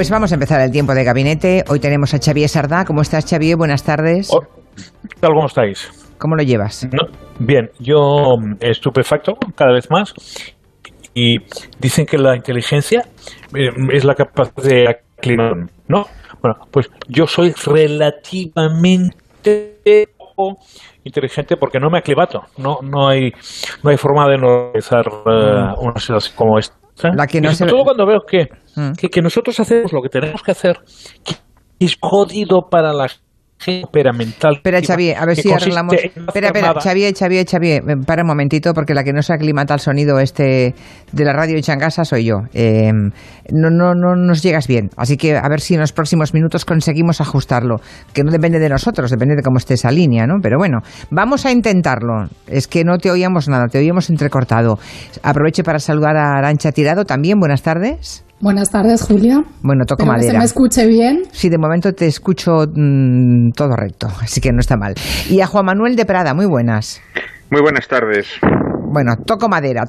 Pues vamos a empezar el tiempo de gabinete. Hoy tenemos a Xavier Sardá. ¿Cómo estás, Xavier? Buenas tardes. ¿Qué tal? ¿Cómo estáis? ¿Cómo lo llevas? Bien, yo estupefacto cada vez más. Y dicen que la inteligencia es la capaz de aclimatar, ¿no? Bueno, pues yo soy relativamente inteligente porque no me aclimato. No hay forma de normalizar una situación como esta. La que no y sobre todo cuando veo que nosotros hacemos lo que tenemos que hacer, que es jodido para la gente mental. Espera, Xavier, a ver si arreglamos. Espera, Xavier, para un momentito, porque la que no se aclimata al sonido de la radio hecha en casa soy yo. No nos llegas bien, así que a ver si en los próximos minutos conseguimos ajustarlo, que no depende de nosotros, depende de cómo esté esa línea, ¿no? Pero bueno, vamos a intentarlo. Es que no te oíamos nada, te oíamos entrecortado. Aproveche para saludar a Arantxa Tirado también. Buenas tardes. Buenas tardes, Julia. Bueno, toco madera. ¿Se me escuche bien? Sí, de momento te escucho todo recto, así que no está mal. Y a Juan Manuel de Prada, muy buenas. Muy buenas tardes. Bueno, toco madera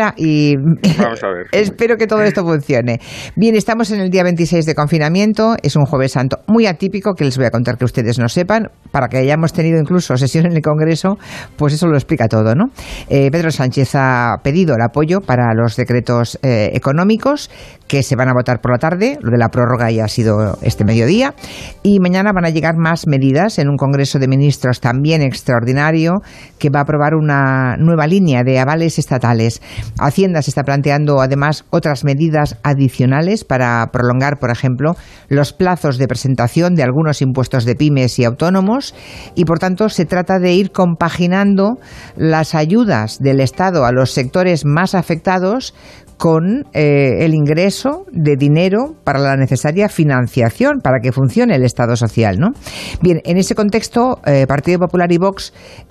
y vamos a ver. Espero que todo esto funcione. Bien, estamos en el día 26 de confinamiento, es un Jueves Santo muy atípico que les voy a contar que ustedes no sepan, para que hayamos tenido incluso sesión en el Congreso, pues eso lo explica todo, ¿no? Pedro Sánchez ha pedido el apoyo para los decretos económicos que se van a votar por la tarde, lo de la prórroga ya ha sido este mediodía, y mañana van a llegar más medidas en un Congreso de Ministros también extraordinario que va a aprobar una nueva línea de avales estatales. Hacienda se está planteando además otras medidas adicionales para prolongar, por ejemplo, los plazos de presentación de algunos impuestos de pymes y autónomos y, por tanto, se trata de ir compaginando las ayudas del Estado a los sectores más afectados con el ingreso de dinero para la necesaria financiación para que funcione el Estado social, ¿no? Bien, en ese contexto, Partido Popular y Vox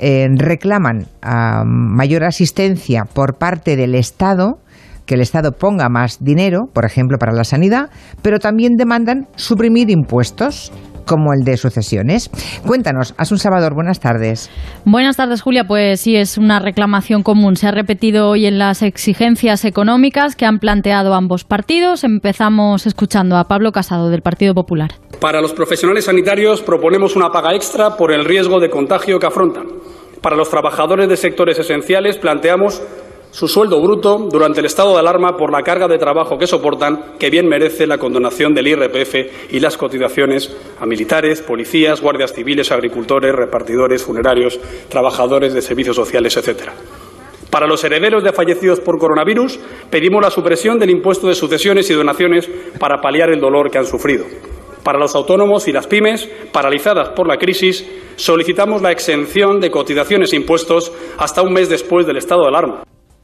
reclaman mayor asistencia por parte del Estado, que el Estado ponga más dinero, por ejemplo, para la sanidad, pero también demandan suprimir impuestos, como el de sucesiones. Cuéntanos, Asun Salvador, buenas tardes. Buenas tardes, Julia. Pues sí, es una reclamación común. Se ha repetido hoy en las exigencias económicas que han planteado ambos partidos. Empezamos escuchando a Pablo Casado, del Partido Popular. Para los profesionales sanitarios proponemos una paga extra por el riesgo de contagio que afrontan. Para los trabajadores de sectores esenciales planteamos su sueldo bruto durante el estado de alarma por la carga de trabajo que soportan, que bien merece la condonación del IRPF y las cotizaciones a militares, policías, guardias civiles, agricultores, repartidores, funerarios, trabajadores de servicios sociales, etc. Para los herederos de fallecidos por coronavirus, pedimos la supresión del impuesto de sucesiones y donaciones para paliar el dolor que han sufrido. Para los autónomos y las pymes, paralizadas por la crisis, solicitamos la exención de cotizaciones e impuestos hasta un mes después del estado de alarma.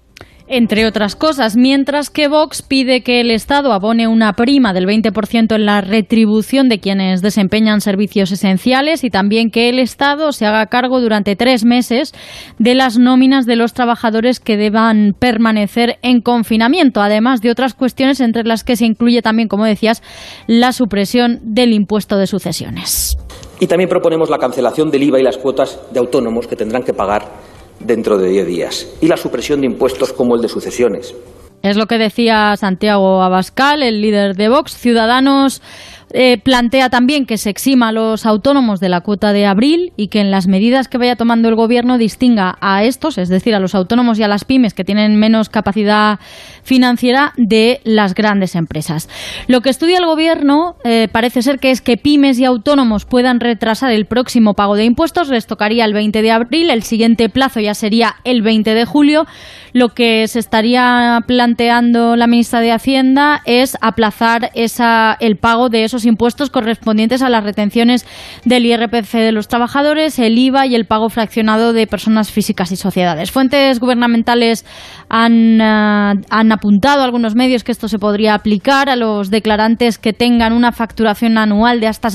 Entre otras cosas, mientras que Vox pide que el Estado abone una prima del 20% en la retribución de quienes desempeñan servicios esenciales y también que el Estado se haga cargo durante 3 meses de las nóminas de los trabajadores que deban permanecer en confinamiento, además de otras cuestiones entre las que se incluye también, como decías, la supresión del impuesto de sucesiones. Y también proponemos la cancelación del IVA y las cuotas de autónomos que tendrán que pagar dentro de 10 días y la supresión de impuestos como el de sucesiones. Es lo que decía Santiago Abascal, el líder de Vox. Ciudadanos plantea también que se exima a los autónomos de la cuota de abril y que en las medidas que vaya tomando el Gobierno distinga a estos, es decir, a los autónomos y a las pymes que tienen menos capacidad financiera, de las grandes empresas. Lo que estudia el Gobierno parece ser que es que pymes y autónomos puedan retrasar el próximo pago de impuestos. Les tocaría el 20 de abril, el siguiente plazo ya sería el 20 de julio. Lo que se estaría planteando la ministra de Hacienda es aplazar el pago de esos impuestos correspondientes a las retenciones del IRPF de los trabajadores, el IVA y el pago fraccionado de personas físicas y sociedades. Fuentes gubernamentales han apuntado a algunos medios que esto se podría aplicar a los declarantes que tengan una facturación anual de hasta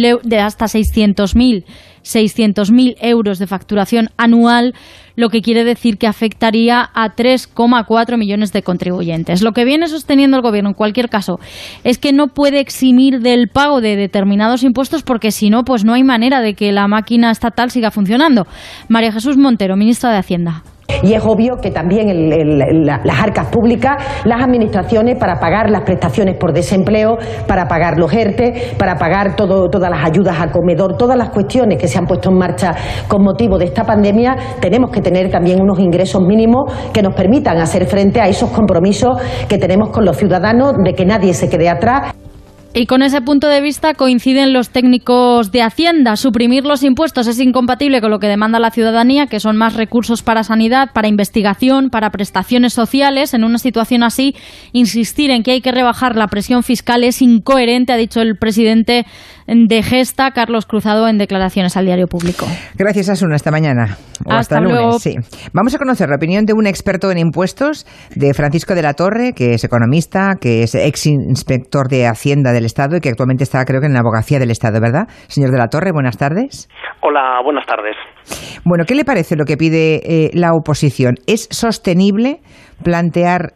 600.000 euros de facturación anual, lo que quiere decir que afectaría a 3,4 millones de contribuyentes. Lo que viene sosteniendo el Gobierno, en cualquier caso, es que no puede eximir del pago de determinados impuestos porque si no, pues no hay manera de que la máquina estatal siga funcionando. María Jesús Montero, ministra de Hacienda. Y es obvio que también las arcas públicas, las administraciones, para pagar las prestaciones por desempleo, para pagar los ERTE, para pagar todas las ayudas a comedor, todas las cuestiones que se han puesto en marcha con motivo de esta pandemia, tenemos que tener también unos ingresos mínimos que nos permitan hacer frente a esos compromisos que tenemos con los ciudadanos de que nadie se quede atrás. Y con ese punto de vista coinciden los técnicos de Hacienda. Suprimir los impuestos es incompatible con lo que demanda la ciudadanía, que son más recursos para sanidad, para investigación, para prestaciones sociales. En una situación así, insistir en que hay que rebajar la presión fiscal es incoherente, ha dicho el presidente de Gesta, Carlos Cruzado, en declaraciones al Diario Público. Gracias, Asuna. Hasta mañana. O hasta lunes. Luego. Sí. Vamos a conocer la opinión de un experto en impuestos, de Francisco de la Torre, que es economista, que es ex inspector de Hacienda del Estado y que actualmente está, creo que, en la Abogacía del Estado, ¿verdad? Señor de la Torre, buenas tardes. Hola, buenas tardes. Bueno, ¿qué le parece lo que pide la oposición? ¿Es sostenible plantear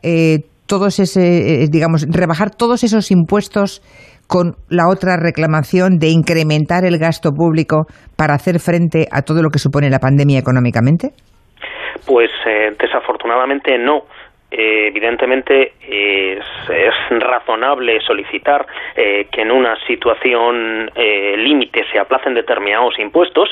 rebajar todos esos impuestos con la otra reclamación de incrementar el gasto público para hacer frente a todo lo que supone la pandemia económicamente? Pues desafortunadamente no. Evidentemente es razonable solicitar que en una situación límite se aplacen determinados impuestos,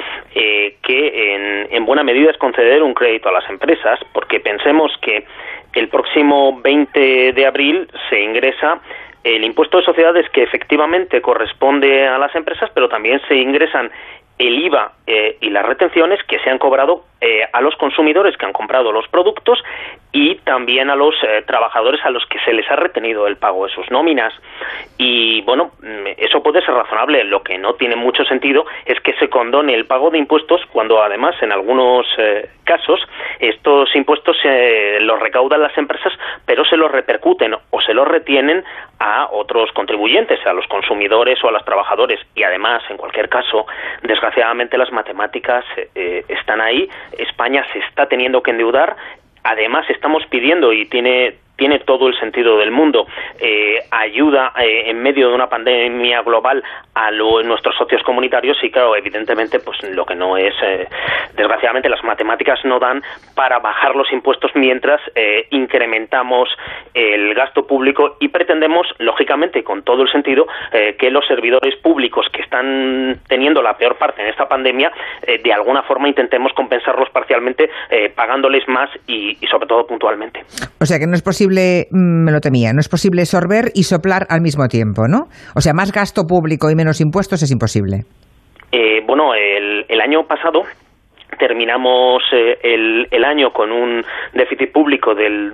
que en buena medida es conceder un crédito a las empresas, porque pensemos que el próximo 20 de abril se ingresa el impuesto de sociedades, que efectivamente corresponde a las empresas, pero también se ingresan el IVA y las retenciones que se han cobrado a los consumidores que han comprado los productos y también a los trabajadores a los que se les ha retenido el pago de sus nóminas. Y bueno, eso puede ser razonable. Lo que no tiene mucho sentido es que se condone el pago de impuestos cuando además en algunos casos estos impuestos los recaudan las empresas, pero se los repercuten o se los retienen a otros contribuyentes, a los consumidores o a los trabajadores. Y además, en cualquier caso, desgraciadamente las matemáticas están ahí. España se está teniendo que endeudar. Además, estamos pidiendo, y tiene todo el sentido del mundo, ayuda en medio de una pandemia global a nuestros socios comunitarios, y claro, evidentemente, pues lo que no es, desgraciadamente las matemáticas no dan para bajar los impuestos mientras incrementamos el gasto público y pretendemos, lógicamente, con todo el sentido, que los servidores públicos que están teniendo la peor parte en esta pandemia, de alguna forma intentemos compensarlos parcialmente, pagándoles más y sobre todo puntualmente. O sea que no es posible, me lo temía, no es posible sorber y soplar al mismo tiempo, ¿no? O sea, más gasto público y menos impuestos es imposible. Bueno, el año pasado terminamos el año con un déficit público del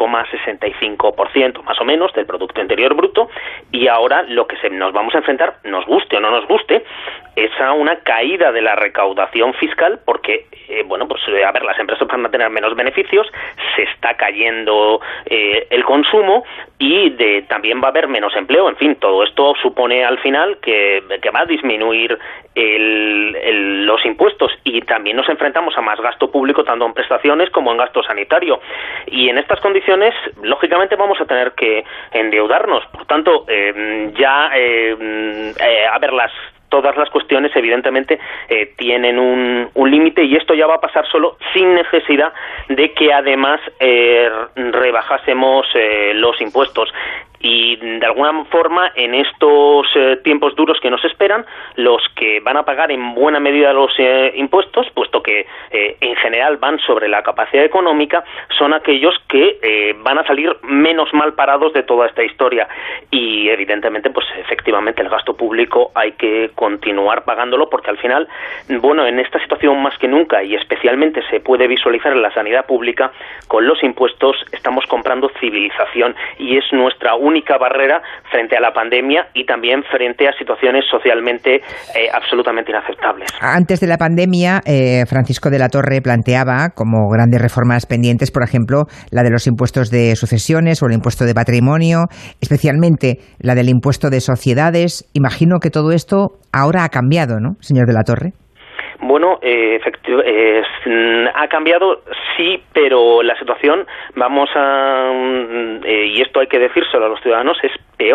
2,65% más o menos del Producto Interior Bruto, y ahora lo que nos vamos a enfrentar, nos guste o no nos guste, es a una caída de la recaudación fiscal, porque las empresas van a tener menos beneficios, se está cayendo el consumo y también va a haber menos empleo. En fin, todo esto supone al final que va a disminuir los impuestos, y también nos enfrentamos a más gasto público tanto en prestaciones como en gasto sanitario, y en estas condiciones lógicamente vamos a tener que endeudarnos. Por tanto, todas las cuestiones evidentemente tienen un límite, y esto ya va a pasar solo sin necesidad de que además rebajásemos los impuestos. Y de alguna forma, en estos tiempos duros que nos esperan, los que van a pagar en buena medida los impuestos, puesto que en general van sobre la capacidad económica, son aquellos que van a salir menos mal parados de toda esta historia. Y evidentemente, pues efectivamente el gasto público hay que continuar pagándolo, porque al final, en esta situación más que nunca, y especialmente se puede visualizar en la sanidad pública, con los impuestos estamos comprando civilización, y es nuestra única barrera frente a la pandemia y también frente a situaciones socialmente absolutamente inaceptables. Antes de la pandemia, Francisco de la Torre planteaba como grandes reformas pendientes, por ejemplo, la de los impuestos de sucesiones o el impuesto de patrimonio, especialmente la del impuesto de sociedades. Imagino que todo esto ahora ha cambiado, ¿no, señor de la Torre? Bueno, ha cambiado, sí, pero la situación, y esto hay que decírselo a los ciudadanos, es peor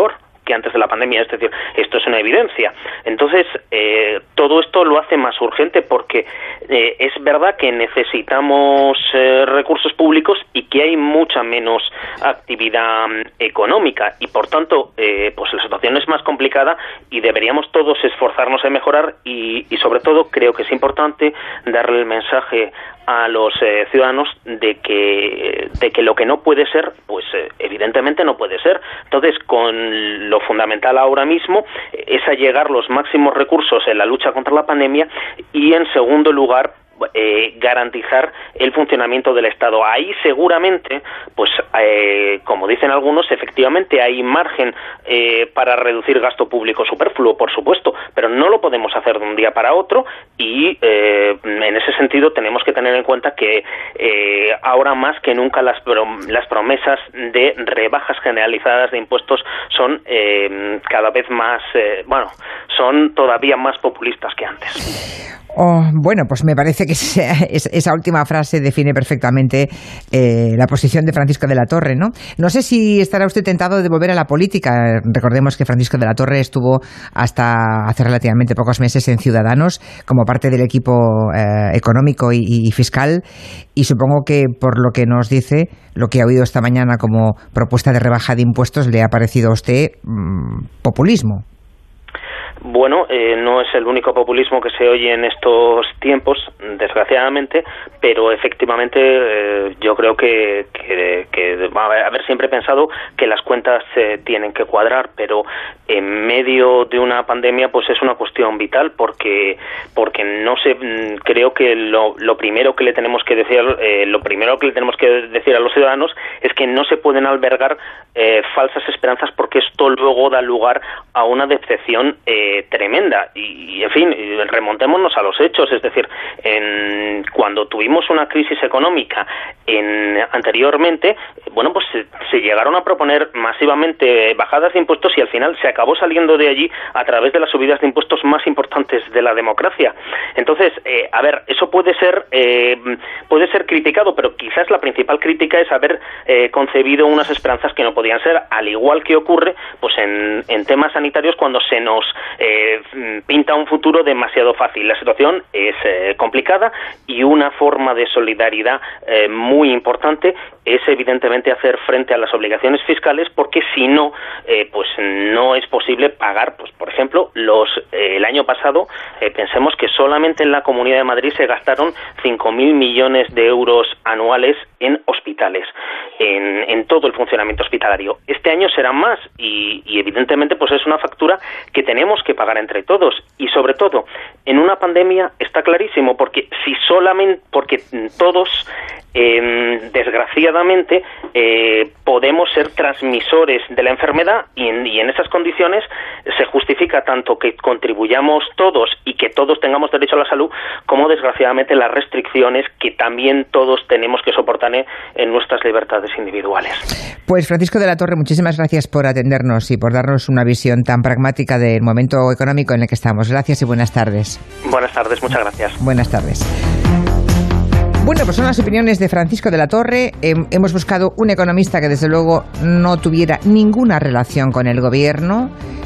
que antes de la pandemia, es decir, esto es una evidencia. Entonces, todo esto lo hace más urgente porque es verdad que necesitamos recursos públicos y que hay mucha menos actividad económica y, por tanto, pues la situación es más complicada y deberíamos todos esforzarnos en mejorar y sobre todo creo que es importante darle el mensaje a los ciudadanos de que lo que no puede ser, pues evidentemente no puede ser. Entonces, con lo fundamental ahora mismo es allegar los máximos recursos en la lucha contra la pandemia y, en segundo lugar, garantizar el funcionamiento del Estado. Ahí seguramente, pues como dicen algunos, efectivamente hay margen para reducir gasto público superfluo, por supuesto, pero no lo podemos hacer de un día para otro y en ese sentido tenemos que tener en cuenta que ahora más que nunca las promesas de rebajas generalizadas de impuestos son cada vez más, son todavía más populistas que antes. Bueno, pues me parece que esa última frase define perfectamente la posición de Francisco de la Torre, ¿no? No sé si estará usted tentado de volver a la política. Recordemos que Francisco de la Torre estuvo hasta hace relativamente pocos meses en Ciudadanos como parte del equipo económico y fiscal, y supongo que por lo que nos dice, lo que ha oído esta mañana como propuesta de rebaja de impuestos le ha parecido a usted populismo. Bueno, no es el único populismo que se oye en estos tiempos, desgraciadamente, pero efectivamente yo creo que haber siempre pensado que las cuentas tienen que cuadrar, pero en medio de una pandemia pues es una cuestión vital porque no sé, creo que lo primero que le tenemos que decir a los ciudadanos es que no se pueden albergar falsas esperanzas porque esto luego da lugar a una decepción tremenda y en fin, remontémonos a los hechos, es decir, cuando tuvimos una crisis económica anteriormente, bueno, pues se llegaron a proponer masivamente bajadas de impuestos y al final se acabó saliendo de allí a través de las subidas de impuestos más importantes de la democracia. Entonces, eso puede ser criticado, pero quizás la principal crítica es haber concebido unas esperanzas que no podían ser, al igual que ocurre pues en temas sanitarios cuando se nos pinta un futuro demasiado fácil. La situación es complicada y una forma de solidaridad muy importante es evidentemente hacer frente a las obligaciones fiscales, porque si no, pues no es posible pagar, pues por ejemplo, el año pasado pensemos que solamente en la Comunidad de Madrid se gastaron 5.000 millones de euros anuales en hospitales, en todo el funcionamiento hospitalario. Este año serán más y evidentemente pues es una factura que tenemos que pagar entre todos y sobre todo en una pandemia está clarísimo porque todos desgraciadamente podemos ser transmisores de la enfermedad y en esas condiciones se justifica tanto que contribuyamos todos y que todos tengamos derecho a la salud como desgraciadamente las restricciones que también todos tenemos que soportar en nuestras libertades individuales. Pues Francisco de la Torre, muchísimas gracias por atendernos y por darnos una visión tan pragmática del momento económico en el que estamos. Gracias y buenas tardes. Buenas tardes, muchas gracias. Buenas tardes. Bueno, pues son las opiniones de Francisco de la Torre. Hemos buscado un economista que desde luego no tuviera ninguna relación con el gobierno,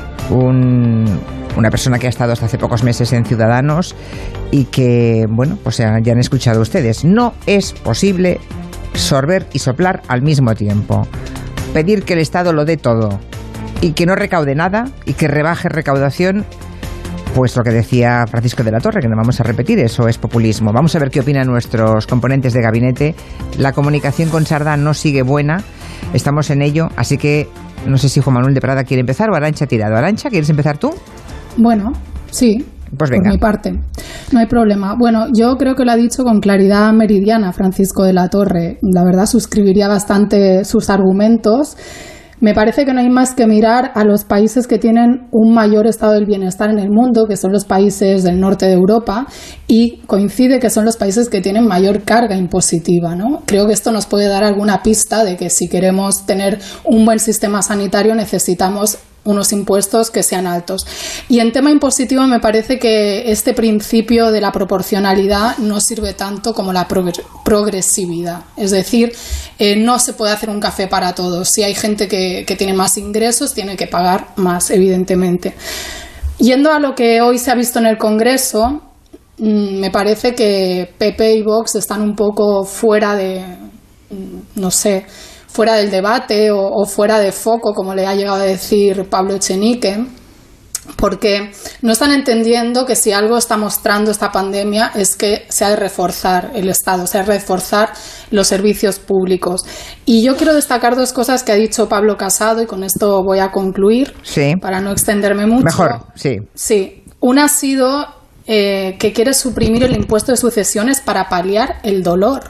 una persona que ha estado hasta hace pocos meses en Ciudadanos y que, bueno, pues ya han escuchado ustedes. No es posible sorber y soplar al mismo tiempo. Pedir que el Estado lo dé todo y que no recaude nada y que rebaje recaudación, pues lo que decía Francisco de la Torre, que no vamos a repetir, eso es populismo. Vamos a ver qué opinan nuestros componentes de gabinete. La comunicación con Sardá no sigue buena, estamos en ello, así que no sé si Juan Manuel de Prada quiere empezar o Arantxa Tirado. Arantxa, ¿quieres empezar tú? Bueno, sí. Pues venga. Por mi parte, no hay problema. Bueno, yo creo que lo ha dicho con claridad meridiana Francisco de la Torre. La verdad, suscribiría bastante sus argumentos. Me parece que no hay más que mirar a los países que tienen un mayor estado del bienestar en el mundo, que son los países del norte de Europa, y coincide que son los países que tienen mayor carga impositiva, ¿no? Creo que esto nos puede dar alguna pista de que si queremos tener un buen sistema sanitario necesitamos unos impuestos que sean altos. Y en tema impositivo me parece que este principio de la proporcionalidad no sirve tanto como la progresividad. Es decir, no se puede hacer un café para todos. Si hay gente que tiene más ingresos, tiene que pagar más, evidentemente. Yendo a lo que hoy se ha visto en el Congreso, me parece que PP y Vox están un poco fuera de, no sé, fuera del debate o fuera de foco, como le ha llegado a decir Pablo Echenique, porque no están entendiendo que si algo está mostrando esta pandemia es que se ha de reforzar el Estado, se ha de reforzar los servicios públicos. Y yo quiero destacar dos cosas que ha dicho Pablo Casado, y con esto voy a concluir, para no extenderme mucho. Mejor, sí. Sí. Una ha sido que quiere suprimir el impuesto de sucesiones para paliar el dolor.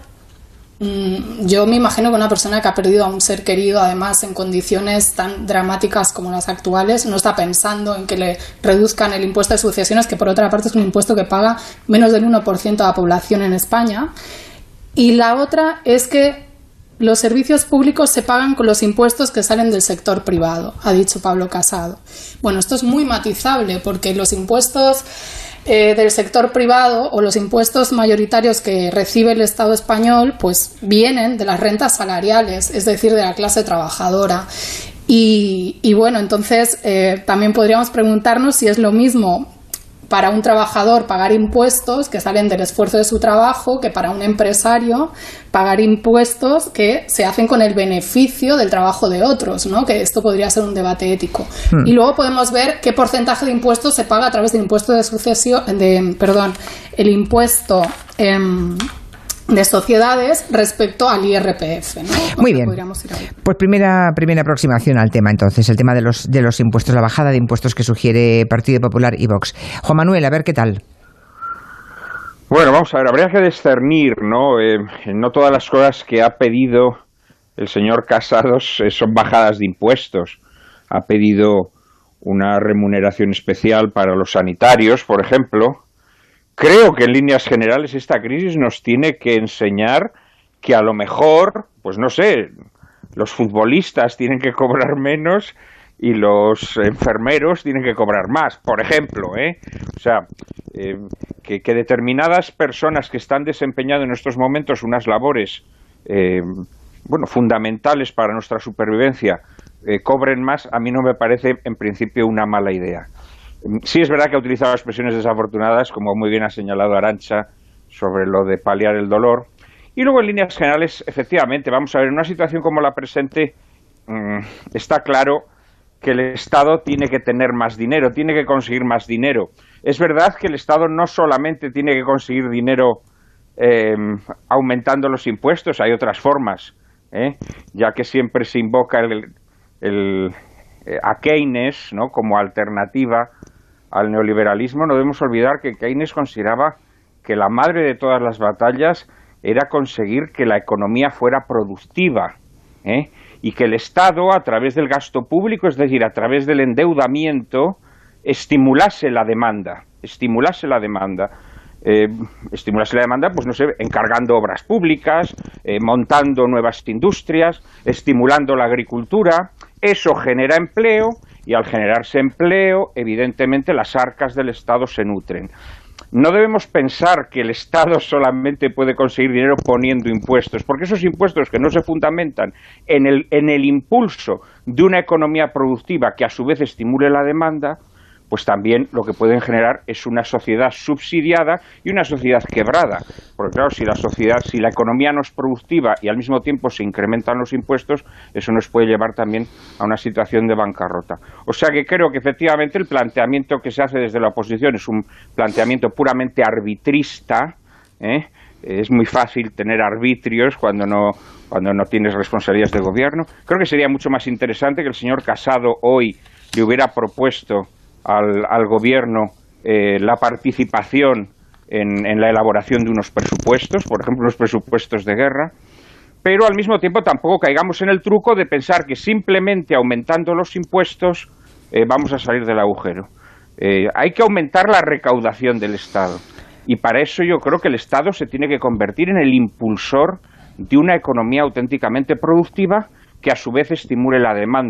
Yo me imagino que una persona que ha perdido a un ser querido, además en condiciones tan dramáticas como las actuales, no está pensando en que le reduzcan el impuesto de sucesiones, que por otra parte es un impuesto que paga menos del 1% de la población en España. Y la otra es que los servicios públicos se pagan con los impuestos que salen del sector privado, ha dicho Pablo Casado. Bueno, esto es muy matizable porque los impuestos del sector privado o los impuestos mayoritarios que recibe el Estado español pues vienen de las rentas salariales, es decir, de la clase trabajadora. Y bueno, entonces también podríamos preguntarnos si es lo mismo para un trabajador pagar impuestos que salen del esfuerzo de su trabajo que para un empresario pagar impuestos que se hacen con el beneficio del trabajo de otros, ¿no? Que esto podría ser un debate ético. Y luego podemos ver qué porcentaje de impuestos se paga a través del impuesto de sucesión, el impuesto de sociedades respecto al IRPF, ¿no? Muy bien. Pues primera aproximación al tema, entonces, el tema de los impuestos, la bajada de impuestos que sugiere Partido Popular y Vox. Juan Manuel, a ver qué tal. Bueno, vamos a ver, habría que discernir, ¿no? No todas las cosas que ha pedido el señor Casado son bajadas de impuestos. Ha pedido una remuneración especial para los sanitarios, por ejemplo. Creo que en líneas generales esta crisis nos tiene que enseñar que a lo mejor, pues no sé, los futbolistas tienen que cobrar menos y los enfermeros tienen que cobrar más, por ejemplo, O sea, que determinadas personas que están desempeñando en estos momentos unas labores, fundamentales para nuestra supervivencia, cobren más, a mí no me parece en principio una mala idea. Sí es verdad que ha utilizado expresiones desafortunadas, como muy bien ha señalado Arantxa, sobre lo de paliar el dolor. Y luego, en líneas generales, efectivamente, vamos a ver, en una situación como la presente, está claro que el Estado tiene que tener más dinero, tiene que conseguir más dinero. Es verdad que el Estado no solamente tiene que conseguir dinero aumentando los impuestos, hay otras formas, ya que siempre se invoca a Keynes, ¿no?, como alternativa al neoliberalismo. No debemos olvidar que Keynes consideraba que la madre de todas las batallas era conseguir que la economía fuera productiva, y que el Estado, a través del gasto público, es decir, a través del endeudamiento, estimulase la demanda, pues no sé, encargando obras públicas, montando nuevas industrias, estimulando la agricultura. Eso genera empleo y al generarse empleo, evidentemente las arcas del Estado se nutren. No debemos pensar que el Estado solamente puede conseguir dinero poniendo impuestos, porque esos impuestos que no se fundamentan en el impulso de una economía productiva que a su vez estimule la demanda, pues también lo que pueden generar es una sociedad subsidiada y una sociedad quebrada. Porque claro, si la economía no es productiva y al mismo tiempo se incrementan los impuestos, eso nos puede llevar también a una situación de bancarrota. O sea que creo que efectivamente el planteamiento que se hace desde la oposición es un planteamiento puramente arbitrista, Es muy fácil tener arbitrios cuando no tienes responsabilidades de gobierno. Creo que sería mucho más interesante que el señor Casado hoy le hubiera propuesto al gobierno la participación en la elaboración de unos presupuestos, por ejemplo, unos presupuestos de guerra, pero al mismo tiempo tampoco caigamos en el truco de pensar que simplemente aumentando los impuestos vamos a salir del agujero. Hay que aumentar la recaudación del Estado y para eso yo creo que el Estado se tiene que convertir en el impulsor de una economía auténticamente productiva que a su vez estimule la demanda.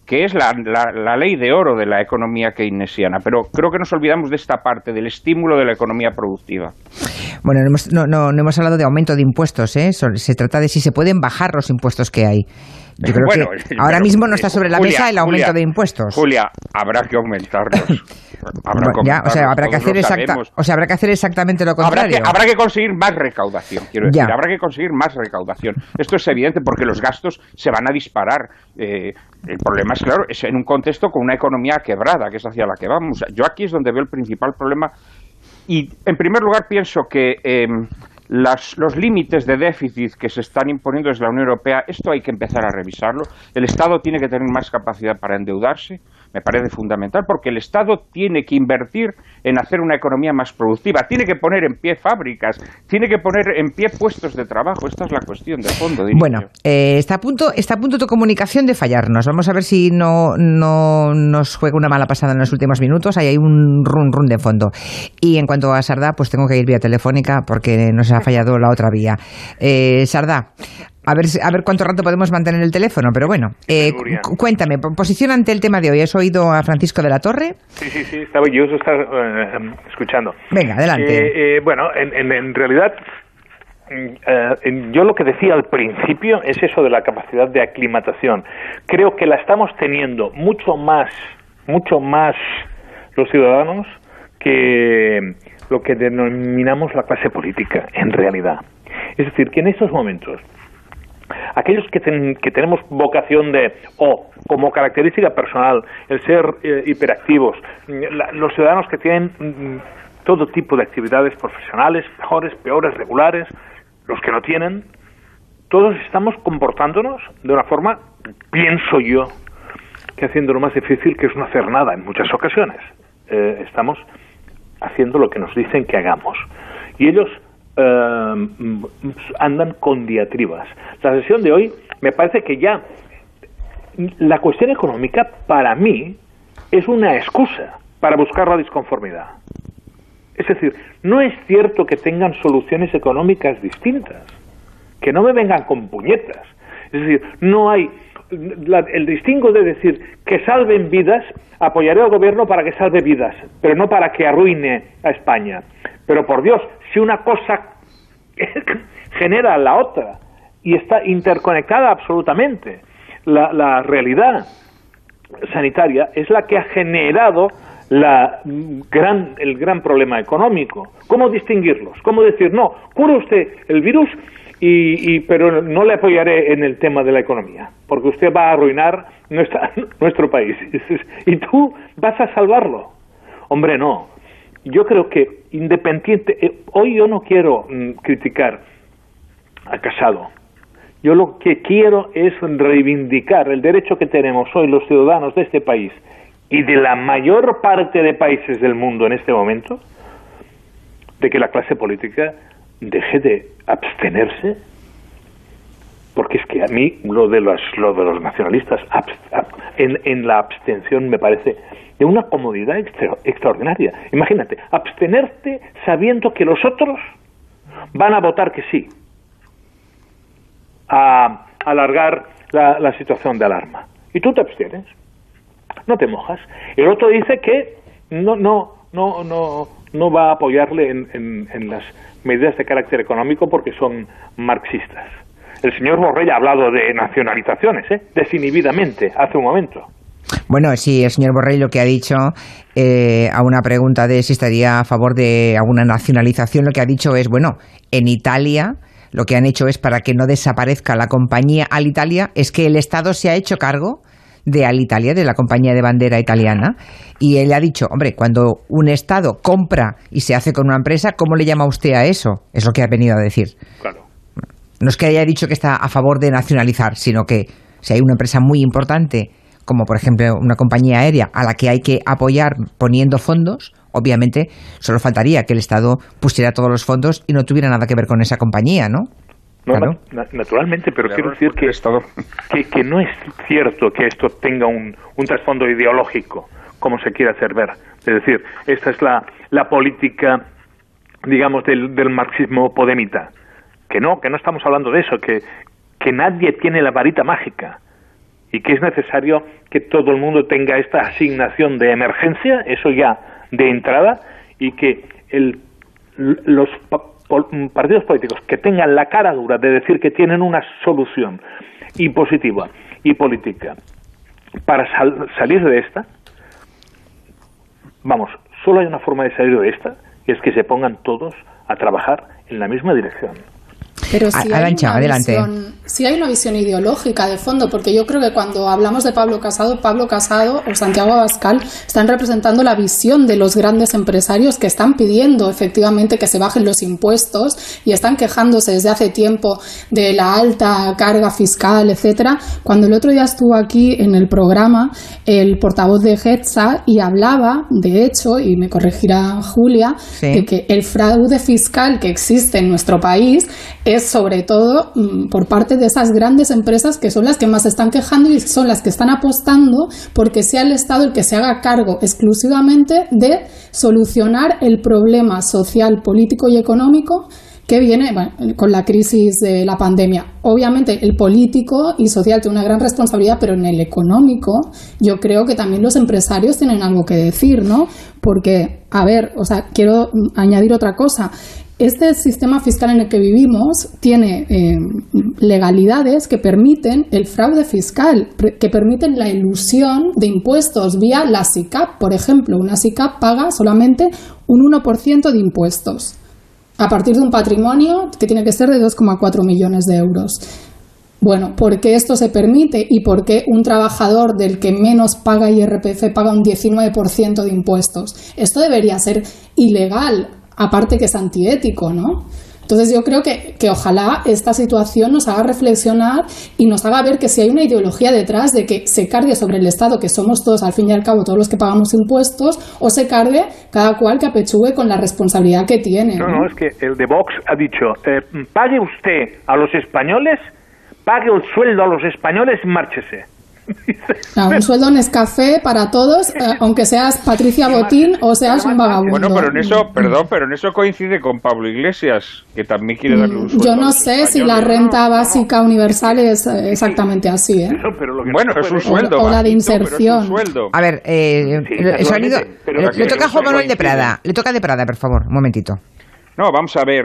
que es la ley de oro de la economía keynesiana. Pero creo que nos olvidamos de esta parte, del estímulo de la economía productiva. Bueno, no hemos hablado de aumento de impuestos, ¿eh? Se trata de si se pueden bajar los impuestos que hay. Yo creo que ahora mismo no está sobre la mesa el aumento de impuestos. Julia, habrá que aumentarlos. Habrá que hacer exactamente lo contrario. Habrá que conseguir más recaudación, quiero decir. Habrá que conseguir más recaudación. Esto es evidente porque los gastos se van a disparar. El problema es, claro, es en un contexto con una economía quebrada, que es hacia la que vamos. Yo aquí es donde veo el principal problema. Y, en primer lugar, pienso que los límites de déficit que se están imponiendo desde la Unión Europea, esto hay que empezar a revisarlo. El Estado tiene que tener más capacidad para endeudarse, me parece fundamental, porque el Estado tiene que invertir en hacer una economía más productiva, tiene que poner en pie fábricas, tiene que poner en pie puestos de trabajo. Esta es la cuestión de fondo. Bueno, está a punto tu comunicación de fallarnos. Vamos a ver si no nos juega una mala pasada en los últimos minutos. Ahí hay un run de fondo. Y en cuanto a Sardá, pues tengo que ir vía telefónica porque nos ha fallado la otra vía. Sardá, a ver cuánto rato podemos mantener el teléfono, pero bueno, cuéntame, posición ante el tema de hoy. ¿Has oído a Francisco de la Torre? Sí, estaba escuchando. Venga, adelante. Bueno, en realidad, yo lo que decía al principio es eso de la capacidad de aclimatación. Creo que la estamos teniendo mucho más los ciudadanos que lo que denominamos la clase política, en realidad. Es decir, que en estos momentos, aquellos que tenemos vocación como característica personal, el ser hiperactivos, los ciudadanos que tienen todo tipo de actividades profesionales, mejores, peores, regulares, los que no tienen, todos estamos comportándonos de una forma, pienso yo, que haciendo lo más difícil, que es no hacer nada en muchas ocasiones. Estamos haciendo lo que nos dicen que hagamos. Y ellos andan con diatribas. La sesión de hoy me parece que ya la cuestión económica para mí es una excusa para buscar la disconformidad. Es decir, no es cierto que tengan soluciones económicas distintas, que no me vengan con puñetas. Es decir, no hay el distingo de decir que salven vidas, apoyaré al gobierno para que salve vidas, pero no para que arruine a España. Pero por Dios, si una cosa genera la otra y está interconectada absolutamente, la realidad sanitaria es la que ha generado el gran problema económico. ¿Cómo distinguirlos? ¿Cómo decir, no, cura usted el virus, pero no le apoyaré en el tema de la economía, porque usted va a arruinar nuestro país y tú vas a salvarlo? Hombre, no. Yo creo que hoy yo no quiero criticar a Casado. Yo lo que quiero es reivindicar el derecho que tenemos hoy los ciudadanos de este país y de la mayor parte de países del mundo en este momento, de que la clase política deje de abstenerse, porque es que a mí lo de los nacionalistas en la abstención me parece de una comodidad extraordinaria. Imagínate, abstenerte sabiendo que los otros van a votar que sí, a alargar la situación de alarma, y tú te abstienes, no te mojas. El otro dice que no va a apoyarle en las medidas de carácter económico porque son marxistas. El señor Borrell ha hablado de nacionalizaciones, desinhibidamente, hace un momento. Bueno, sí, el señor Borrell lo que ha dicho a una pregunta de si estaría a favor de alguna nacionalización, lo que ha dicho es, bueno, en Italia lo que han hecho es, para que no desaparezca la compañía Alitalia, es que el Estado se ha hecho cargo de Alitalia, de la compañía de bandera italiana, y él ha dicho, hombre, cuando un Estado compra y se hace con una empresa, ¿cómo le llama usted a eso? Es lo que ha venido a decir. Claro. No es que haya dicho que está a favor de nacionalizar, sino que si hay una empresa muy importante, como por ejemplo una compañía aérea, a la que hay que apoyar poniendo fondos, obviamente solo faltaría que el Estado pusiera todos los fondos y no tuviera nada que ver con esa compañía, ¿no? No, claro. Naturalmente, pero quiero decir que no es cierto que esto tenga un trasfondo ideológico, como se quiere hacer ver. Es decir, esta es la política, digamos, del marxismo podemita. Que no estamos hablando de eso, que nadie tiene la varita mágica y que es necesario que todo el mundo tenga esta asignación de emergencia, eso ya de entrada, y que los partidos políticos que tengan la cara dura de decir que tienen una solución impositiva y política para salir de esta, vamos, solo hay una forma de salir de esta, y es que se pongan todos a trabajar en la misma dirección. Pero si hay una visión ideológica de fondo, porque yo creo que cuando hablamos de Pablo Casado o Santiago Abascal están representando la visión de los grandes empresarios que están pidiendo efectivamente que se bajen los impuestos y están quejándose desde hace tiempo de la alta carga fiscal, etcétera. Cuando el otro día estuvo aquí en el programa el portavoz de GETSA y hablaba, de hecho, y me corregirá Julia, de que el fraude fiscal que existe en nuestro país es sobre todo por parte de esas grandes empresas que son las que más se están quejando y son las que están apostando porque sea el Estado el que se haga cargo exclusivamente de solucionar el problema social, político y económico que viene con la crisis de la pandemia. Obviamente el político y social tiene una gran responsabilidad, pero en el económico yo creo que también los empresarios tienen algo que decir, ¿no? Porque, a ver, quiero añadir otra cosa. Este sistema fiscal en el que vivimos tiene legalidades que permiten el fraude fiscal, que permiten la elusión de impuestos vía la SICAP. Por ejemplo, una SICAP paga solamente un 1% de impuestos a partir de un patrimonio que tiene que ser de 2,4 millones de euros. Bueno, ¿por qué esto se permite y por qué un trabajador del que menos paga IRPF paga un 19% de impuestos? Esto debería ser ilegal. Aparte que es antiético, ¿no? Entonces yo creo que ojalá esta situación nos haga reflexionar y nos haga ver que si hay una ideología detrás de que se cargue sobre el Estado, que somos todos, al fin y al cabo, todos los que pagamos impuestos, o se cargue cada cual que apechugue con la responsabilidad que tiene. No, es que el de Vox ha dicho, pague usted a los españoles, pague el sueldo a los españoles y márchese. Un sueldo en Nescafé para todos, aunque seas Patricia Botín o seas un vagabundo. Bueno, pero en eso coincide con Pablo Iglesias, que también quiere darle un sueldo. Yo no sé si la renta básica universal es exactamente así, ¿eh? Bueno, es un sueldo. O la de inserción. A ver, el sonido. Le toca a Juan Manuel de Prada. Le toca de Prada, por favor, un momentito. No, vamos a ver.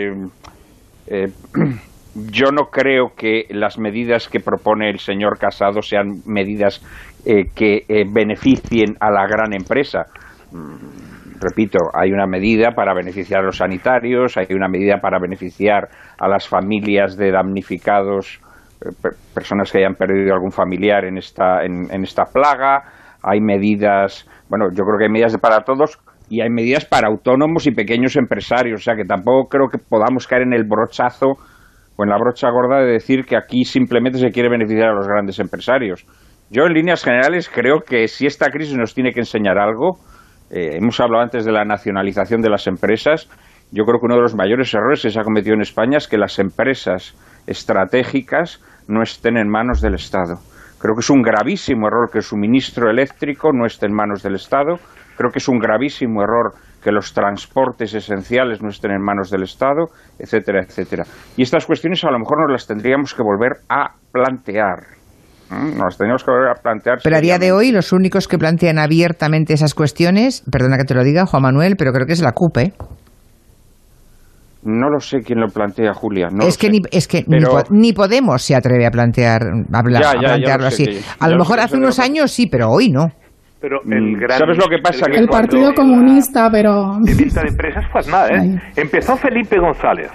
Yo no creo que las medidas que propone el señor Casado sean medidas que beneficien a la gran empresa. Repito, hay una medida para beneficiar a los sanitarios, hay una medida para beneficiar a las familias de damnificados, personas que hayan perdido algún familiar en esta plaga, hay medidas, bueno, yo creo que hay medidas para todos y hay medidas para autónomos y pequeños empresarios, o sea que tampoco creo que podamos caer en el brochazo o en la brocha gorda de decir que aquí simplemente se quiere beneficiar a los grandes empresarios. Yo, en líneas generales, creo que si esta crisis nos tiene que enseñar algo, hemos hablado antes de la nacionalización de las empresas, yo creo que uno de los mayores errores que se ha cometido en España es que las empresas estratégicas no estén en manos del Estado. Creo que es un gravísimo error que el suministro eléctrico no esté en manos del Estado. Creo que es un gravísimo error que los transportes esenciales no estén en manos del Estado, etcétera, etcétera. Y estas cuestiones a lo mejor nos las tendríamos que volver a plantear. Pero a día de hoy los únicos que plantean abiertamente esas cuestiones, perdona que te lo diga, Juan Manuel, pero creo que es la CUP, ¿eh? No lo sé quién lo plantea, Julia. Ni Podemos se atreve a plantearlo así. A lo mejor hace unos años sí, pero hoy no. Pero ¿sabes lo que pasa? El Partido Comunista, pero... En lista de empresas, pues nada, ¿eh? Empezó Felipe González.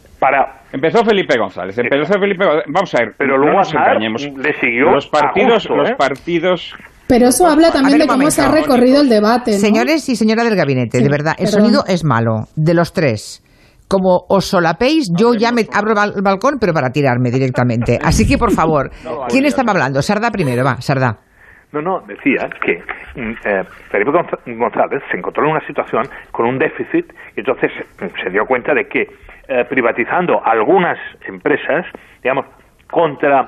Vamos a ver, pero luego no nos engañemos. Le siguió los partidos... Pero eso habla también de cómo se ha recorrido el debate, ¿no? Señores y señora del gabinete, de verdad, el sonido es malo, de los tres. Como os solapéis, yo ya me abro el balcón, pero para tirarme directamente. Así que, por favor, ¿quién estaba hablando? Sardá primero, va, Sardá. No, decía que Felipe González se encontró en una situación con un déficit y entonces se dio cuenta de que privatizando algunas empresas, digamos, contra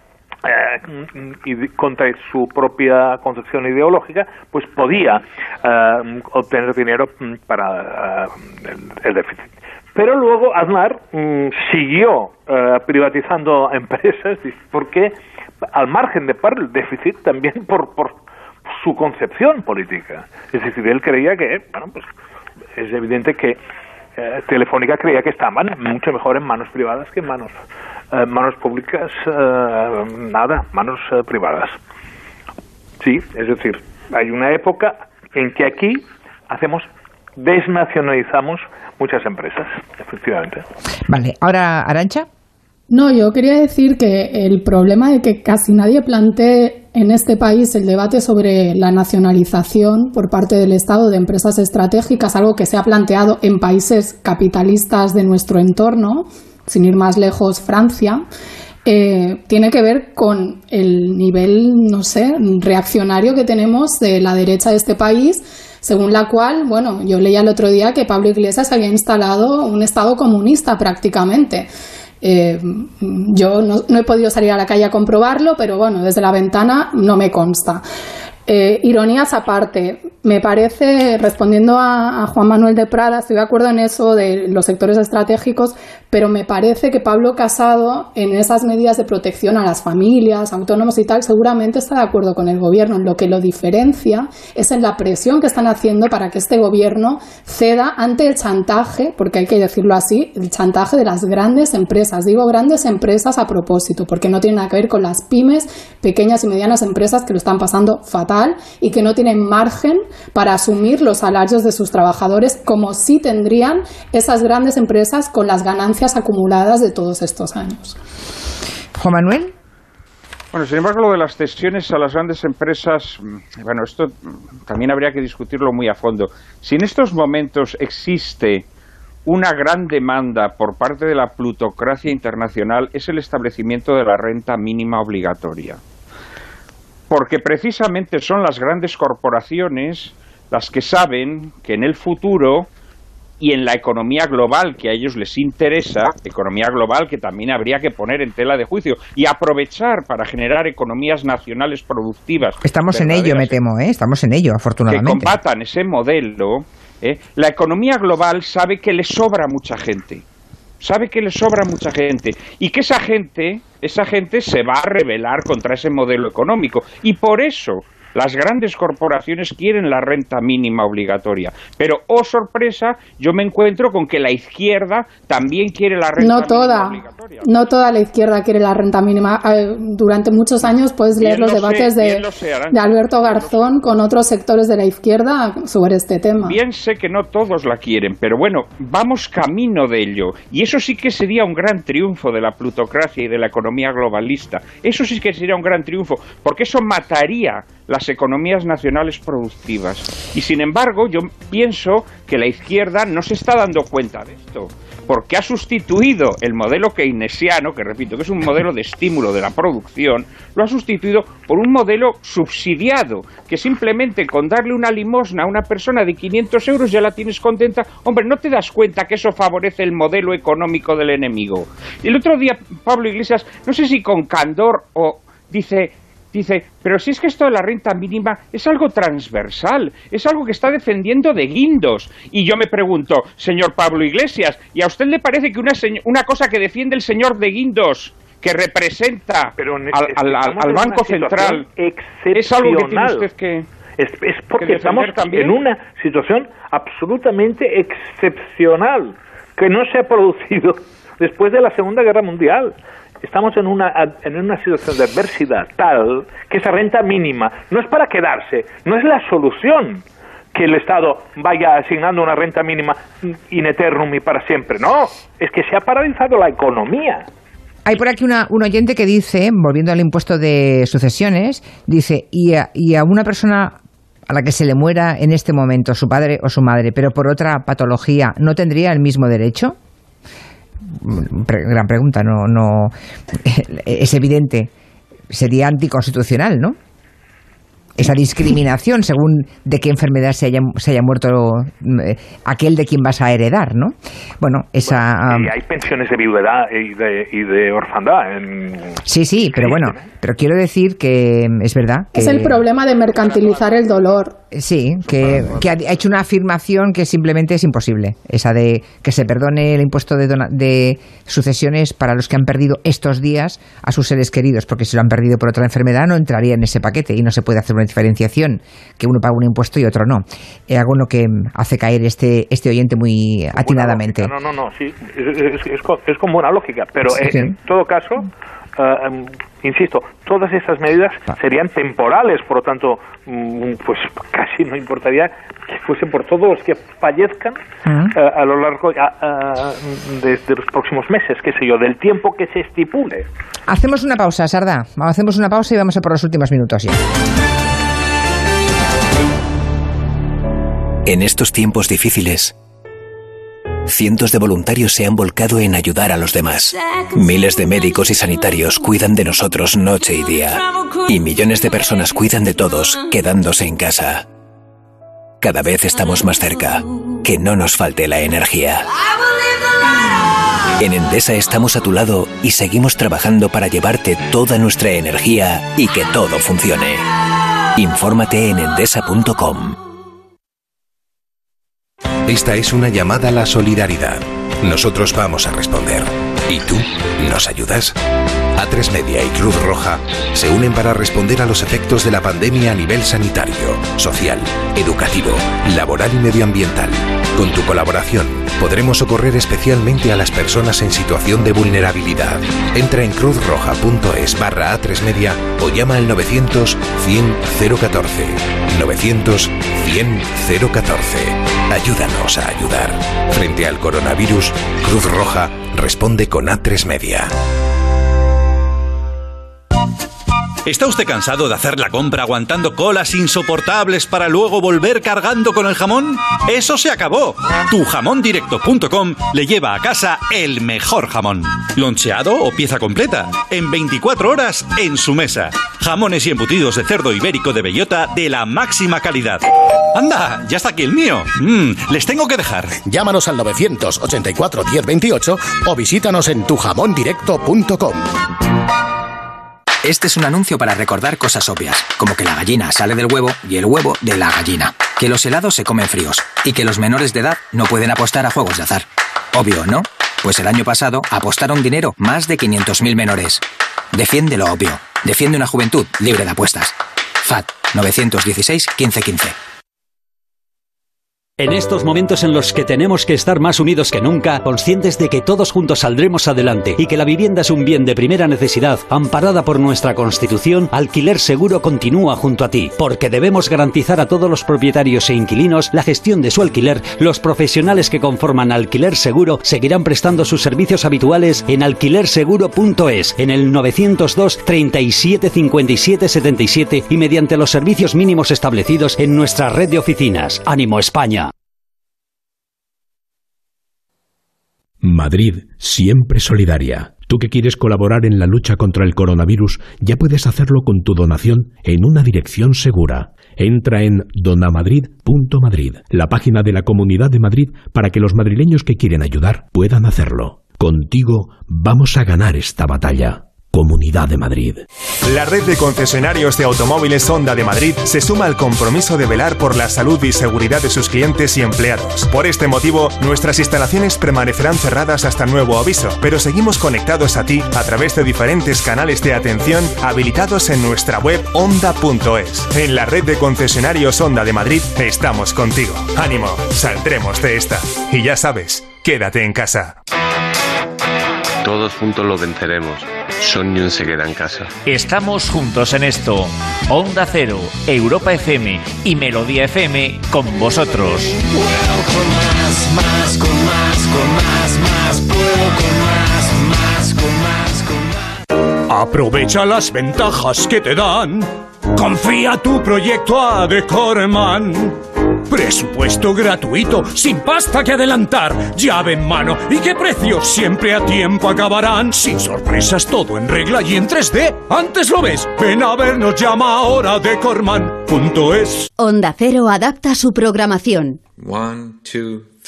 su propia concepción ideológica, pues podía obtener dinero para el déficit. Pero luego Aznar siguió privatizando empresas porque al margen de parte del déficit también por su concepción política. Es decir, él creía que, pues es evidente que Telefónica creía que estaban mucho mejor en manos privadas que en manos públicas, manos privadas. Sí, es decir, hay una época en que aquí desnacionalizamos muchas empresas, efectivamente. Vale, ahora Arantxa. No, yo quería decir que el problema de que casi nadie plantee en este país el debate sobre la nacionalización por parte del Estado de empresas estratégicas, algo que se ha planteado en países capitalistas de nuestro entorno, sin ir más lejos, Francia, tiene que ver con el nivel, no sé, reaccionario que tenemos de la derecha de este país, según la cual, bueno, yo leía el otro día que Pablo Iglesias había instalado un Estado comunista prácticamente. Yo no he podido salir a la calle a comprobarlo, pero bueno, desde la ventana no me consta. Ironías aparte, me parece, respondiendo a Juan Manuel de Prada, estoy de acuerdo en eso de los sectores estratégicos, pero me parece que Pablo Casado, en esas medidas de protección a las familias, autónomos y tal, seguramente está de acuerdo con el gobierno. Lo que lo diferencia es en la presión que están haciendo para que este gobierno ceda ante el chantaje, porque hay que decirlo así, el chantaje de las grandes empresas. Digo grandes empresas a propósito, porque no tiene nada que ver con las pymes, pequeñas y medianas empresas que lo están pasando fatal y que no tienen margen para asumir los salarios de sus trabajadores como sí tendrían esas grandes empresas con las ganancias acumuladas de todos estos años. Juan Manuel. Bueno, sin embargo, lo de las cesiones a las grandes empresas, bueno, esto también habría que discutirlo muy a fondo. Si en estos momentos existe una gran demanda por parte de la plutocracia internacional, es el establecimiento de la renta mínima obligatoria. Porque precisamente son las grandes corporaciones las que saben que en el futuro y en la economía global que a ellos les interesa, economía global que también habría que poner en tela de juicio y aprovechar para generar economías nacionales productivas. Estamos en ello, me temo, estamos en ello, afortunadamente. Que combatan ese modelo. La economía global sabe que le sobra mucha gente. Y que esa gente se va a rebelar contra ese modelo económico. Y por eso las grandes corporaciones quieren la renta mínima obligatoria. Pero, oh sorpresa, yo me encuentro con que la izquierda también quiere la renta mínima obligatoria. No toda la izquierda quiere la renta mínima. Durante muchos años puedes leer los debates de Alberto Garzón con otros sectores de la izquierda sobre este tema. Bien sé que no todos la quieren, pero bueno, vamos camino de ello. Y eso sí que sería un gran triunfo de la plutocracia y de la economía globalista. Eso sí que sería un gran triunfo, porque eso mataría las economías nacionales productivas. Y sin embargo, yo pienso que la izquierda no se está dando cuenta de esto, porque ha sustituido el modelo keynesiano, que repito, que es un modelo de estímulo de la producción, lo ha sustituido por un modelo subsidiado, que simplemente con darle una limosna a una persona de 500 euros ya la tienes contenta. Hombre, ¿no te das cuenta que eso favorece el modelo económico del enemigo? Y el otro día Pablo Iglesias, no sé si con candor o dice, pero si es que esto de la renta mínima es algo transversal, es algo que está defendiendo de Guindos. Y yo me pregunto, señor Pablo Iglesias, ¿y a usted le parece que una cosa que defiende el señor de Guindos, que representa al Banco Central, es algo que tiene usted que... Es porque estamos en una situación absolutamente excepcional, que no se ha producido después de la Segunda Guerra Mundial. Estamos en una situación de adversidad tal que esa renta mínima no es para quedarse, no es la solución que el Estado vaya asignando una renta mínima in eternum y para siempre. No, es que se ha paralizado la economía. Hay por aquí un oyente que dice, volviendo al impuesto de sucesiones, dice, y a una persona a la que se le muera en este momento su padre o su madre, pero por otra patología, ¿no tendría el mismo derecho? Gran pregunta, no es evidente, sería anticonstitucional, ¿no? Esa discriminación según de qué enfermedad se haya muerto aquel de quien vas a heredar, ¿no? Bueno, esa... y hay pensiones de viudedad y de orfandad. Sí, pero bueno, pero quiero decir que es verdad que... Es el problema de mercantilizar el dolor. Sí, que ha hecho una afirmación que simplemente es imposible, esa de que se perdone el impuesto de sucesiones para los que han perdido estos días a sus seres queridos, porque si lo han perdido por otra enfermedad no entraría en ese paquete y no se puede hacer una diferenciación, que uno paga un impuesto y otro no. Algo en lo que hace caer este oyente muy atinadamente. No, sí, es con buena lógica, pero sí. En todo caso... insisto, todas estas medidas serían temporales, por lo tanto, pues casi no importaría que fuesen por todos los que fallezcan a lo largo de los próximos meses, qué sé yo, del tiempo que se estipule. Hacemos una pausa, Sardá. Hacemos una pausa y vamos a por los últimos minutos ya. En estos tiempos difíciles, cientos de voluntarios se han volcado en ayudar a los demás. Miles de médicos y sanitarios cuidan de nosotros noche y día. Y millones de personas cuidan de todos, quedándose en casa. Cada vez estamos más cerca. Que no nos falte la energía. En Endesa estamos a tu lado y seguimos trabajando para llevarte toda nuestra energía y que todo funcione. Infórmate en endesa.com. Esta es una llamada a la solidaridad. Nosotros vamos a responder. ¿Y tú? ¿Nos ayudas? A3 Media y Cruz Roja se unen para responder a los efectos de la pandemia a nivel sanitario, social, educativo, laboral y medioambiental. Con tu colaboración podremos socorrer especialmente a las personas en situación de vulnerabilidad. Entra en cruzroja.es/A3 Media o llama al 900 100 014. 900 100 014. Ayúdanos a ayudar. Frente al coronavirus, Cruz Roja responde con A3 Media. ¿Está usted cansado de hacer la compra aguantando colas insoportables para luego volver cargando con el jamón? ¡Eso se acabó! Tujamondirecto.com le lleva a casa el mejor jamón. Loncheado o pieza completa. En 24 horas en su mesa. Jamones y embutidos de cerdo ibérico de bellota de la máxima calidad. ¡Anda! ¡Ya está aquí el mío! Les tengo que dejar. Llámanos al 984 1028 o visítanos en tujamondirecto.com. Este es un anuncio para recordar cosas obvias, como que la gallina sale del huevo y el huevo de la gallina, que los helados se comen fríos y que los menores de edad no pueden apostar a juegos de azar. Obvio, ¿no? Pues el año pasado apostaron dinero más de 500.000 menores. Defiende lo obvio. Defiende una juventud libre de apuestas. FAT 916 1515. En estos momentos en los que tenemos que estar más unidos que nunca, conscientes de que todos juntos saldremos adelante y que la vivienda es un bien de primera necesidad, amparada por nuestra Constitución, Alquiler Seguro continúa junto a ti, porque debemos garantizar a todos los propietarios e inquilinos la gestión de su alquiler. Los profesionales que conforman Alquiler Seguro seguirán prestando sus servicios habituales en alquilerseguro.es, en el 902 37 57 77 y mediante los servicios mínimos establecidos en nuestra red de oficinas. ¡Ánimo, España! Madrid, siempre solidaria. Tú que quieres colaborar en la lucha contra el coronavirus, ya puedes hacerlo con tu donación en una dirección segura. Entra en donamadrid.madrid, la página de la Comunidad de Madrid, para que los madrileños que quieren ayudar puedan hacerlo. Contigo vamos a ganar esta batalla. Comunidad de Madrid. La red de concesionarios de automóviles Honda de Madrid se suma al compromiso de velar por la salud y seguridad de sus clientes y empleados. Por este motivo, nuestras instalaciones permanecerán cerradas hasta nuevo aviso, pero seguimos conectados a ti a través de diferentes canales de atención habilitados en nuestra web honda.es. En la red de concesionarios Honda de Madrid estamos contigo. ¡Ánimo! Saldremos de esta. Y ya sabes, quédate en casa. Todos juntos lo venceremos. Soñun se queda en casa. Estamos juntos en esto. Onda Cero, Europa FM y Melodía FM con vosotros. Puedo con más, más, con más, con más, más. Puedo con más, más, con más, con más. Aprovecha las ventajas que te dan. Confía tu proyecto a Decorman. Presupuesto gratuito, sin pasta que adelantar, llave en mano y qué precios siempre a tiempo acabarán. Sin sorpresas, todo en regla y en 3D. Antes lo ves, ven a vernos, llama ahora Decorman.es. Onda Cero adapta su programación. 1, 2,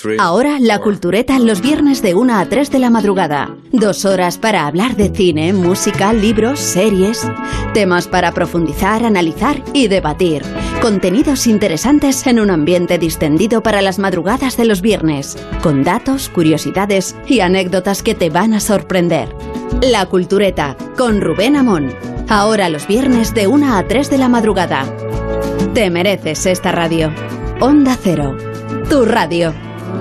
Ahora La Cultureta los viernes de 1 a 3 de la madrugada. 2 horas para hablar de cine, música, libros, series. Temas para profundizar, analizar y debatir. Contenidos interesantes en un ambiente distendido para las madrugadas de los viernes. Con datos, curiosidades y anécdotas que te van a sorprender. La Cultureta, con Rubén Amón. Ahora los viernes de 1 a 3 de la madrugada. Te mereces esta radio. Onda Cero, tu radio.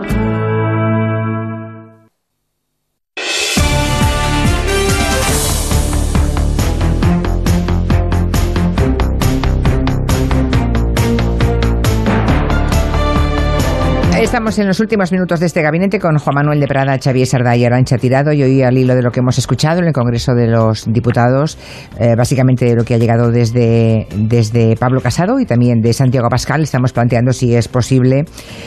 Estamos en los últimos minutos de este gabinete con Juan Manuel de Prada, Xavier Sardá y Arantxa Tirado, y hoy, al hilo de lo que hemos escuchado en el Congreso de los Diputados, básicamente lo que ha llegado desde Pablo Casado y también de Santiago Abascal, estamos planteando si es posible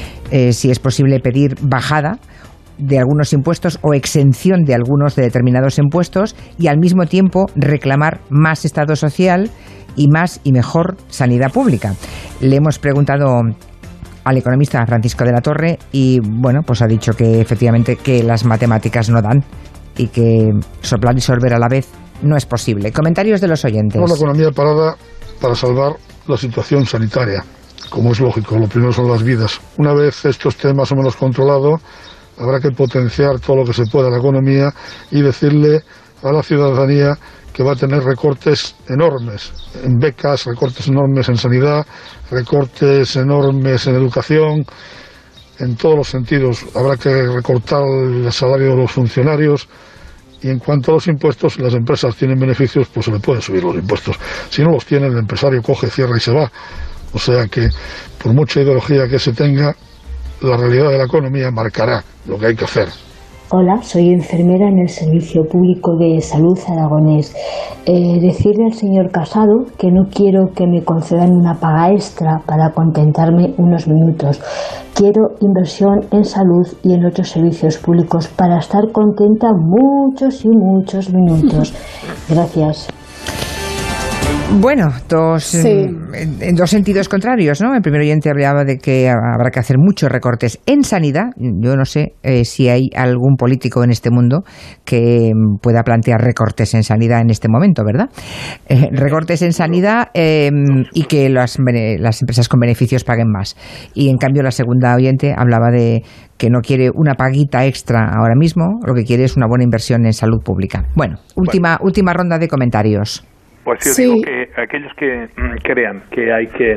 pedir bajada de algunos impuestos o exención de algunos de determinados impuestos y al mismo tiempo reclamar más Estado social y más y mejor sanidad pública. Le hemos preguntado al economista Francisco de la Torre y bueno, pues ha dicho que efectivamente que las matemáticas no dan y que soplar y sorber a la vez no es posible. Comentarios de los oyentes. La economía parada para salvar la situación sanitaria, como es lógico, lo primero son las vidas. Una vez esto esté más o menos controlado, habrá que potenciar todo lo que se pueda la economía y decirle a la ciudadanía que va a tener recortes enormes en becas, recortes enormes en sanidad, recortes enormes en educación, en todos los sentidos. Habrá que recortar el salario de los funcionarios y en cuanto a los impuestos, las empresas tienen beneficios, pues se le pueden subir los impuestos. Si no los tienen, el empresario coge, cierra y se va. O sea que, por mucha ideología que se tenga, la realidad de la economía marcará lo que hay que hacer. Hola, soy enfermera en el Servicio Público de Salud Aragonés. Decirle al señor Casado que no quiero que me concedan una paga extra para contentarme unos minutos. Quiero inversión en salud y en otros servicios públicos para estar contenta muchos y muchos minutos. Gracias. Bueno, en dos sentidos contrarios, ¿no? El primer oyente hablaba de que habrá que hacer muchos recortes en sanidad. Yo no sé si hay algún político en este mundo que pueda plantear recortes en sanidad en este momento, ¿verdad? Recortes en sanidad y que las empresas con beneficios paguen más. Y en cambio la segunda oyente hablaba de que no quiere una paguita extra ahora mismo, lo que quiere es una buena inversión en salud pública. Bueno, última ronda de comentarios. Pues yo digo que aquellos que crean que hay que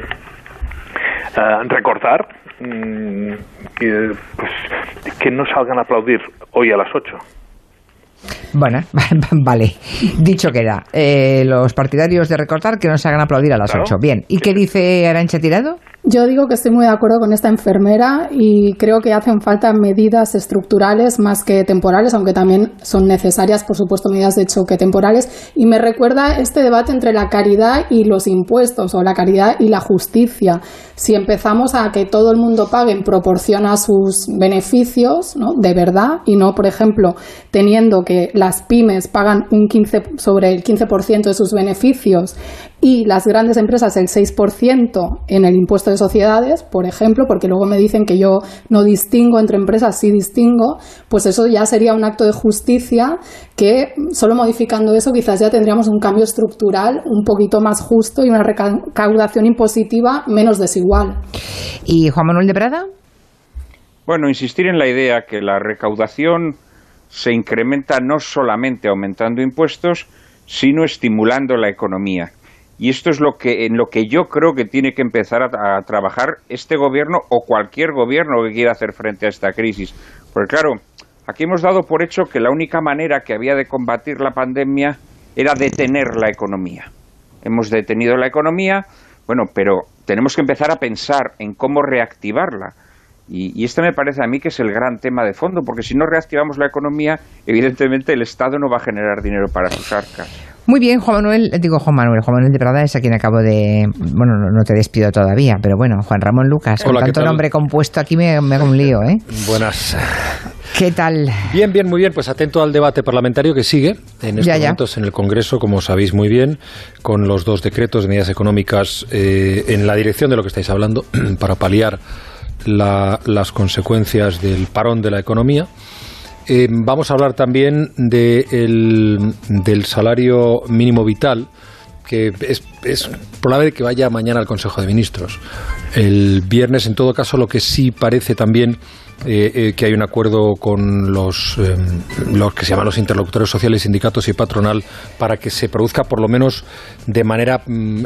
recortar, pues, que no salgan a aplaudir hoy a las 8. Bueno, vale, dicho queda. Los partidarios de recortar que no se hagan aplaudir a las 8. Bien, ¿y qué dice Arantxa Tirado? Yo digo que estoy muy de acuerdo con esta enfermera y creo que hacen falta medidas estructurales más que temporales, aunque también son necesarias, por supuesto, medidas de choque temporales. Y me recuerda este debate entre la caridad y los impuestos, o la caridad y la justicia. Si empezamos a que todo el mundo pague en proporción a sus beneficios, ¿no?, de verdad, y no, por ejemplo, teniendo que las pymes pagan sobre el 15% de sus beneficios y las grandes empresas el 6% en el impuesto de sociedades, por ejemplo, porque luego me dicen que yo no distingo entre empresas, sí distingo, pues eso ya sería un acto de justicia que, solo modificando eso, quizás ya tendríamos un cambio estructural un poquito más justo y una recaudación impositiva menos desigual. ¿Y Juan Manuel de Prada? Bueno, insistir en la idea que la recaudación se incrementa no solamente aumentando impuestos, sino estimulando la economía. Y esto es en lo que yo creo que tiene que empezar a trabajar este gobierno o cualquier gobierno que quiera hacer frente a esta crisis. Porque claro, aquí hemos dado por hecho que la única manera que había de combatir la pandemia era detener la economía. Hemos detenido la economía, bueno, pero tenemos que empezar a pensar en cómo reactivarla. Y este me parece a mí que es el gran tema de fondo, porque si no reactivamos la economía, evidentemente el Estado no va a generar dinero para sus arcas. Muy bien, Juan Manuel de Prada es a quien acabo de... Bueno, no te despido todavía, pero bueno, Juan Ramón Lucas, con tanto nombre compuesto aquí me hago un lío, ¿eh? Buenas. ¿Qué tal? Bien, muy bien, pues atento al debate parlamentario que sigue en estos momentos en el Congreso, como sabéis muy bien, con los 2 decretos de medidas económicas en la dirección de lo que estáis hablando, para paliar las consecuencias del parón de la economía. Vamos a hablar también del salario mínimo vital, que es probable que vaya mañana al Consejo de Ministros. El viernes, en todo caso, lo que sí parece también que hay un acuerdo con los que se llaman los interlocutores sociales, sindicatos y patronal, para que se produzca, por lo menos de manera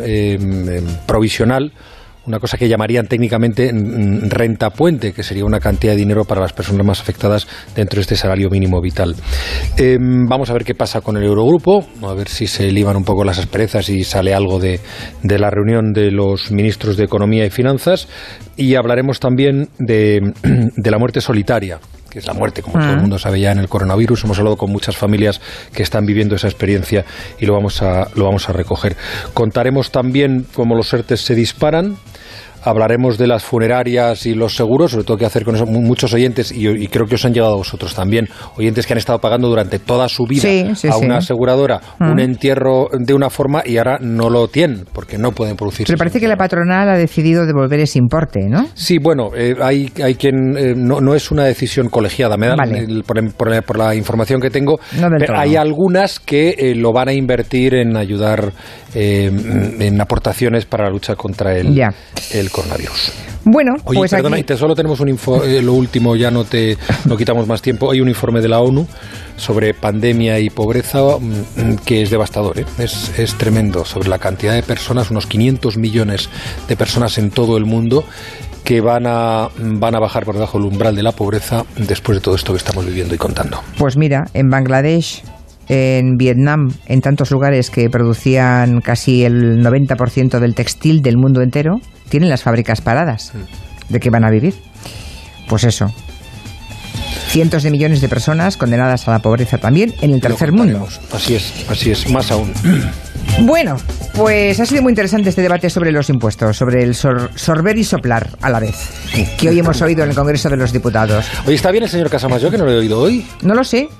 provisional, una cosa que llamarían técnicamente renta puente, que sería una cantidad de dinero para las personas más afectadas dentro de este salario mínimo vital. Vamos a ver qué pasa con el Eurogrupo, a ver si se liman un poco las asperezas y sale algo de la reunión de los ministros de Economía y Finanzas, y hablaremos también de la muerte solitaria, que es la muerte, como todo el mundo sabe ya, en el coronavirus. Hemos hablado con muchas familias que están viviendo esa experiencia y lo vamos a recoger. Contaremos también cómo los ERTEs se disparan. Hablaremos de las funerarias y los seguros, sobre todo qué hacer con eso. Muchos oyentes, y creo que os han llevado a vosotros también, oyentes que han estado pagando durante toda su vida a una aseguradora un entierro de una forma y ahora no lo tienen porque no pueden producirse. Pero parece que la patronal ha decidido devolver ese importe, ¿no? Sí, bueno, hay quien... no es una decisión colegiada, me da por la información que tengo, pero hay algunas que lo van a invertir en ayudar en aportaciones para la lucha contra el coronavirus. Bueno, oye, pues perdona, aquí... solo tenemos un informe, lo último, ya no quitamos más tiempo. Hay un informe de la ONU sobre pandemia y pobreza que es devastador, ¿eh? Es tremendo, sobre la cantidad de personas, unos 500 millones de personas en todo el mundo que van a bajar por debajo del umbral de la pobreza después de todo esto que estamos viviendo y contando. Pues mira, en Bangladesh, en Vietnam, en tantos lugares que producían casi el 90% del textil del mundo entero, tienen las fábricas paradas. ¿De qué van a vivir? Pues eso. Cientos de millones de personas condenadas a la pobreza también en el tercer mundo. Así es, más aún. Bueno, pues ha sido muy interesante este debate sobre los impuestos, sobre el sorber y soplar a la vez, que hoy hemos oído en el Congreso de los Diputados. Oye, ¿está bien el señor Casamayor, que no lo he oído hoy? No lo sé.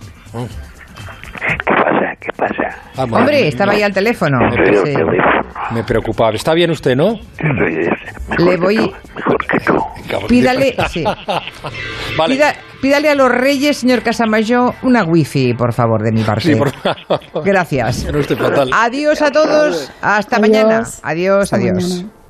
¿Qué pasa? Hombre, estaba ahí al teléfono. Me preocupaba. ¿Está bien usted, no? Le voy... Mejor que tú. Pídale, sí. Vale. Pídale a los Reyes, señor Casamayor, una wifi, por favor, de mi parte. Sí, por favor. Gracias. No esté fatal. Adiós a todos. Hasta mañana. Adiós. Mañana.